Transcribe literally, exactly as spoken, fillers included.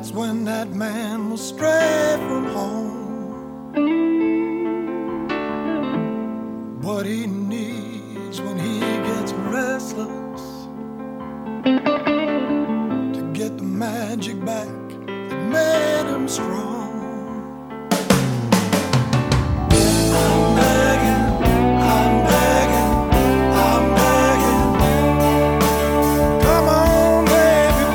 That's when that man will stray from home. What he needs when he gets restless, to get the magic back that made him strong.